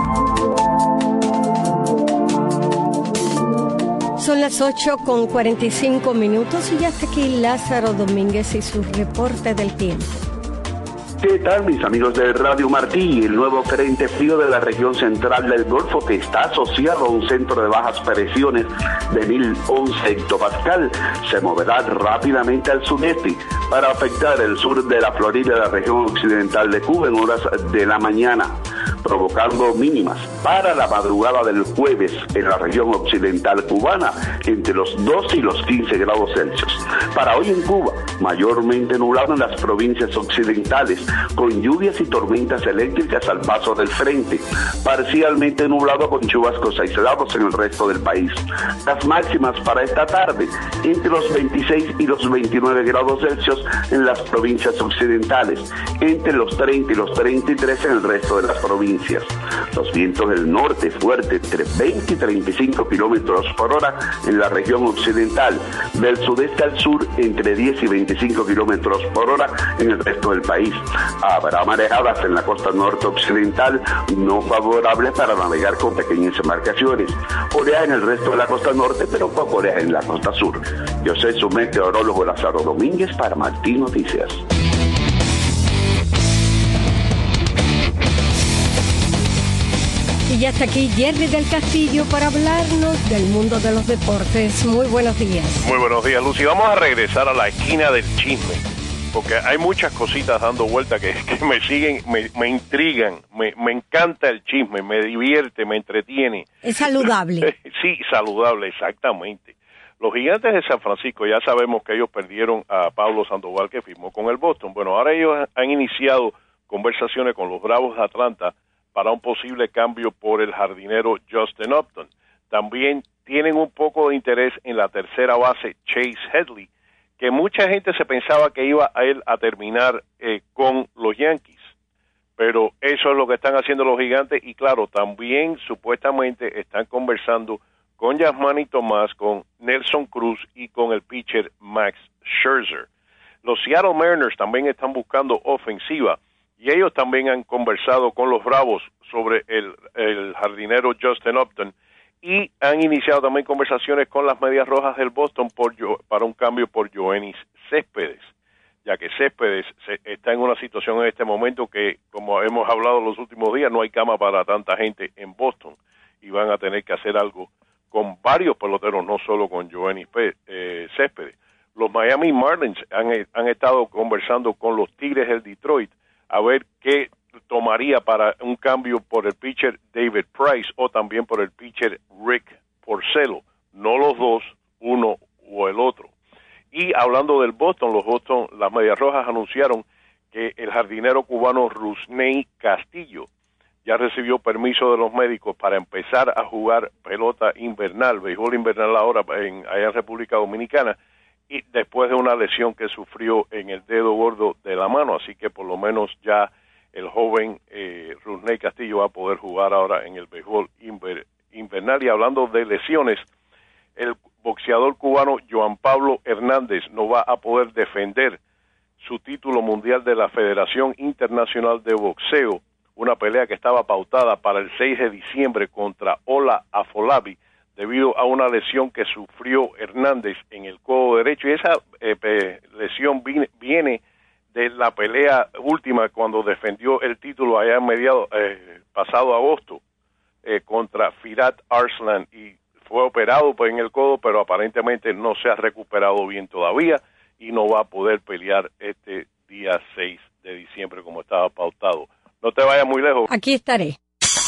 C: Son las 8:45 y ya está aquí Lázaro Domínguez y su reporte del tiempo.
P: ¿Qué tal, mis amigos de Radio Martí? El nuevo frente frío de la región central del Golfo, que está asociado a un centro de bajas presiones de 1011 hectopascal, se moverá rápidamente al sudeste para afectar el sur de la Florida y la región occidental de Cuba en horas de la mañana, provocando mínimas para la madrugada del jueves en la región occidental cubana entre los 12 y los 15 grados Celsius. Para hoy en Cuba, mayormente nublado en las provincias occidentales, con lluvias y tormentas eléctricas al paso del frente, parcialmente nublado con chubascos aislados en el resto del país. Las máximas para esta tarde, entre los 26 y los 29 grados Celsius en las provincias occidentales, entre los 30 y los 33 en el resto de las provincias. Los vientos del norte fuertes entre 20 y 35 kilómetros por hora en la región occidental, del sudeste al sur entre 10 y 25 kilómetros por hora en el resto del país. Habrá marejadas en la costa norte occidental no favorables para navegar con pequeñas embarcaciones. Oleaje en el resto de la costa norte, pero poco oleaje en la costa sur. Yo soy su meteorólogo Lázaro Domínguez para Martí Noticias.
C: Y ya está aquí Jerry del Castillo para hablarnos del mundo de los deportes. Muy buenos días.
Q: Muy buenos días, Lucy. Vamos a regresar a la esquina del chisme, porque hay muchas cositas dando vuelta que me siguen, me intrigan, me encanta el chisme, me divierte, me entretiene.
C: Es saludable.
Q: Sí, saludable, exactamente. Los Gigantes de San Francisco, ya sabemos que ellos perdieron a Pablo Sandoval, que firmó con el Boston. Bueno, ahora ellos han iniciado conversaciones con los Bravos de Atlanta para un posible cambio por el jardinero Justin Upton. También tienen un poco de interés en la tercera base Chase Headley, que mucha gente se pensaba que iba a él a terminar con los Yankees, pero eso es lo que están haciendo los Gigantes. Y claro, también supuestamente están conversando con Yasmani Tomás, con Nelson Cruz y con el pitcher Max Scherzer. Los Seattle Mariners también están buscando ofensiva y ellos también han conversado con los Bravos sobre el jardinero Justin Upton, y han iniciado también conversaciones con las Medias Rojas del Boston para un cambio por Yoenis Céspedes, ya que Céspedes está en una situación en este momento que, como hemos hablado los últimos días, no hay cama para tanta gente en Boston y van a tener que hacer algo con varios peloteros, no solo con Yoenis Céspedes. Los Miami Marlins han estado conversando con los Tigres del Detroit a ver qué tomaría para un cambio por el pitcher David Price o también por el pitcher Rick Porcello. no los dos, uno o el otro. Y hablando del Boston, las Medias Rojas anunciaron que el jardinero cubano Rusney Castillo ya recibió permiso de los médicos para empezar a jugar pelota invernal, béisbol invernal ahora allá en República Dominicana, y después de una lesión que sufrió en el dedo gordo de la mano, así que por lo menos ya el joven Rusney Castillo va a poder jugar ahora en el béisbol invernal. Y hablando de lesiones, el boxeador cubano Joan Pablo Hernández no va a poder defender su título mundial de la Federación Internacional de Boxeo, una pelea que estaba pautada para el 6 de diciembre contra Ola Afolabi, debido a una lesión que sufrió Hernández en el codo derecho, y esa lesión viene de la pelea última cuando defendió el título allá en pasado agosto contra Firat Arslan, y fue operado en el codo, pero aparentemente no se ha recuperado bien todavía y no va a poder pelear este día 6 de diciembre como estaba pautado. No te vayas muy lejos.
C: Aquí estaré.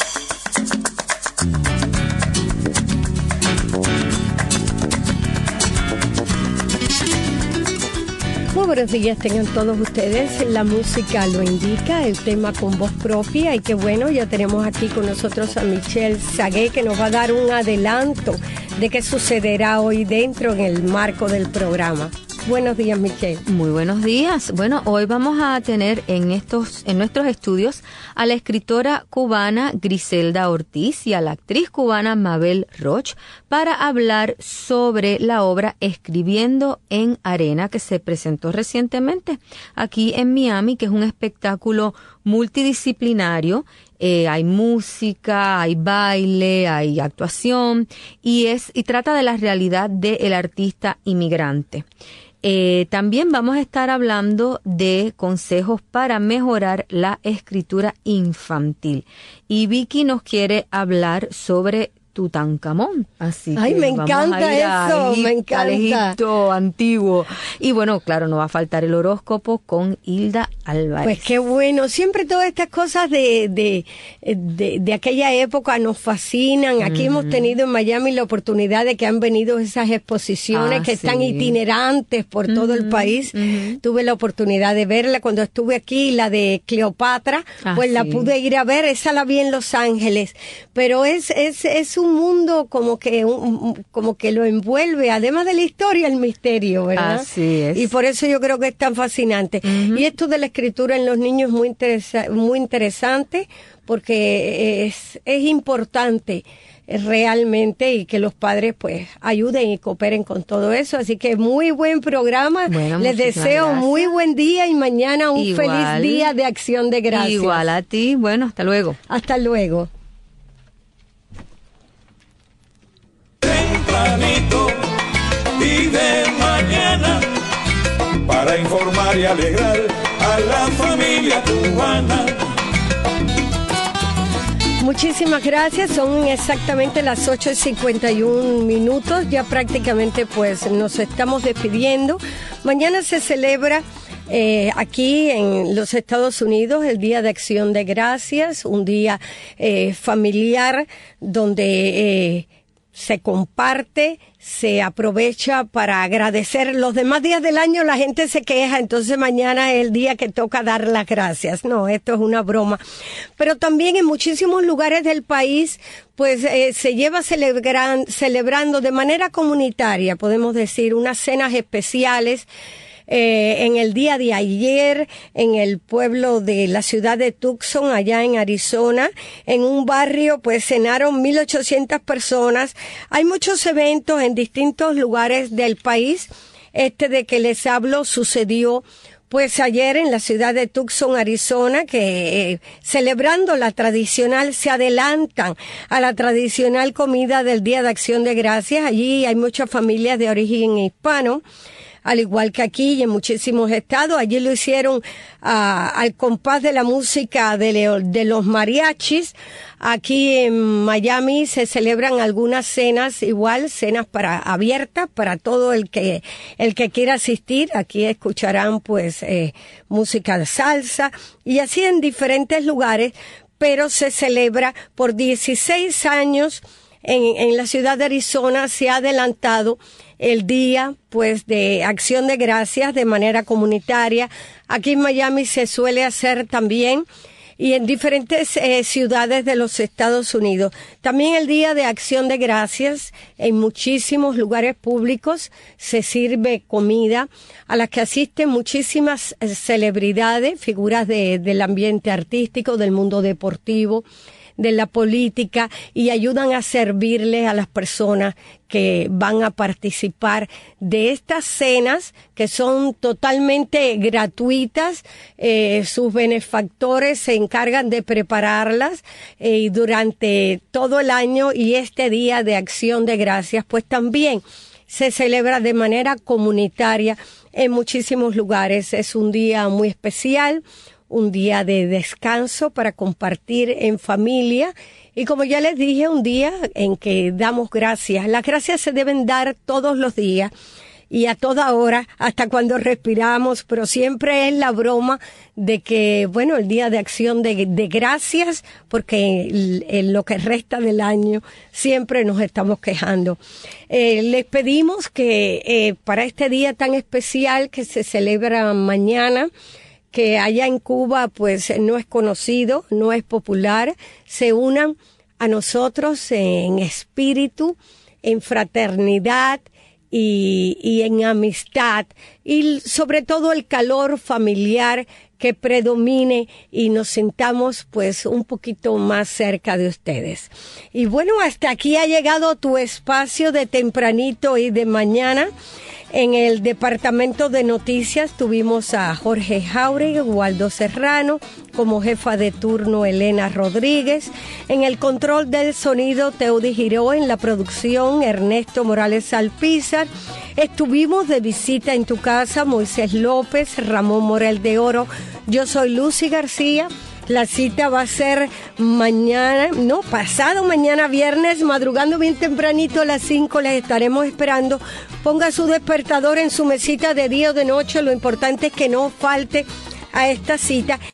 C: Muy buenos días tengan todos ustedes. La música lo indica, el tema con voz propia, y qué bueno, ya tenemos aquí con nosotros a Michelle Sagué, que nos va a dar un adelanto de qué sucederá hoy dentro en el marco del programa. Buenos días, Michelle.
M: Muy buenos días. Bueno, hoy vamos a tener en nuestros estudios a la escritora cubana Griselda Ortiz y a la actriz cubana Mabel Roch para hablar sobre la obra Escribiendo en Arena, que se presentó recientemente aquí en Miami, que es un espectáculo multidisciplinario. Hay música, hay baile, hay actuación y trata de la realidad del artista inmigrante. También vamos a estar hablando de consejos para mejorar la escritura infantil. Y Vicky nos quiere hablar sobre Tutankamón. Así
C: Ay,
M: que
C: me encanta eso, me encanta.
M: Al Egipto antiguo. Y bueno, claro, no va a faltar el horóscopo con Hilda Álvarez.
C: Pues qué bueno, siempre todas estas cosas de aquella época nos fascinan. Aquí hemos tenido en Miami la oportunidad de que han venido esas exposiciones que están itinerantes por todo el país. Tuve la oportunidad de verla cuando estuve aquí, la de Cleopatra, pues la pude ir a ver, esa la vi en Los Ángeles, pero es un mundo como que lo envuelve, además de la historia, el misterio, ¿verdad?
M: Así es.
C: Y por eso yo creo que es tan fascinante. Y esto de la escritura en los niños es muy interesante, porque es importante realmente, y que los padres pues ayuden y cooperen con todo eso. Así que muy buen programa. Bueno, les deseo gracias. Muy buen día y mañana un feliz día de Acción de Gracias.
M: Igual a ti. Bueno, hasta luego.
C: Hasta luego.
N: Tempranito y de mañana, para informar y alegrar a la familia cubana.
C: Muchísimas gracias, son exactamente las 8:51, ya prácticamente pues nos estamos despidiendo. Mañana se celebra aquí en los Estados Unidos el Día de Acción de Gracias, un día familiar donde se comparte, se aprovecha para agradecer. Los demás días del año la gente se queja, entonces mañana es el día que toca dar las gracias. No, esto es una broma. Pero también en muchísimos lugares del país, pues se lleva celebrando de manera comunitaria, podemos decir, unas cenas especiales. En el día de ayer, en el pueblo de la ciudad de Tucson, allá en Arizona, en un barrio, pues cenaron 1,800 personas. Hay muchos eventos en distintos lugares del país. De que les hablo sucedió pues ayer en la ciudad de Tucson, Arizona, que celebrando se adelantan a la tradicional comida del Día de Acción de Gracias. Allí hay muchas familias de origen hispano, al igual que aquí y en muchísimos estados. Allí lo hicieron al compás de la música de los mariachis. Aquí en Miami se celebran algunas cenas, cenas abiertas para todo el que quiera asistir. Aquí escucharán pues música de salsa y así en diferentes lugares, pero se celebra por 16 años en la ciudad de Arizona se ha adelantado el día, pues, de Acción de Gracias de manera comunitaria. Aquí en Miami se suele hacer también, y en diferentes ciudades de los Estados Unidos. También el Día de Acción de Gracias, en muchísimos lugares públicos se sirve comida a las que asisten muchísimas celebridades, figuras del ambiente artístico, del mundo deportivo, de la política, y ayudan a servirles a las personas que van a participar de estas cenas que son totalmente gratuitas. Sus benefactores se encargan de prepararlas y durante todo el año, y este Día de Acción de Gracias pues también se celebra de manera comunitaria en muchísimos lugares. Es un día muy especial, un día de descanso para compartir en familia y, como ya les dije, un día en que damos gracias. Las gracias se deben dar todos los días y a toda hora, hasta cuando respiramos, pero siempre es la broma de que, bueno, el Día de Acción de Gracias, porque en lo que resta del año siempre nos estamos quejando. Les pedimos que para este día tan especial que se celebra mañana, que allá en Cuba pues no es conocido, no es popular, se unan a nosotros en espíritu, en fraternidad y en amistad, y sobre todo el calor familiar que predomine y nos sintamos pues un poquito más cerca de ustedes. Y bueno, hasta aquí ha llegado tu espacio de tempranito y de mañana. En el departamento de noticias tuvimos a Jorge Jauregui, Waldo Serrano, como jefa de turno Elena Rodríguez. En el control del sonido Teudi Giró, en la producción Ernesto Morales Alpizar. Estuvimos de visita en tu casa Moisés López, Ramón Morel de Oro. Yo soy Lucy García. La cita va a ser pasado mañana viernes, madrugando bien tempranito a las 5, les estaremos esperando. Ponga su despertador en su mesita de día o de noche, lo importante es que no falte a esta cita.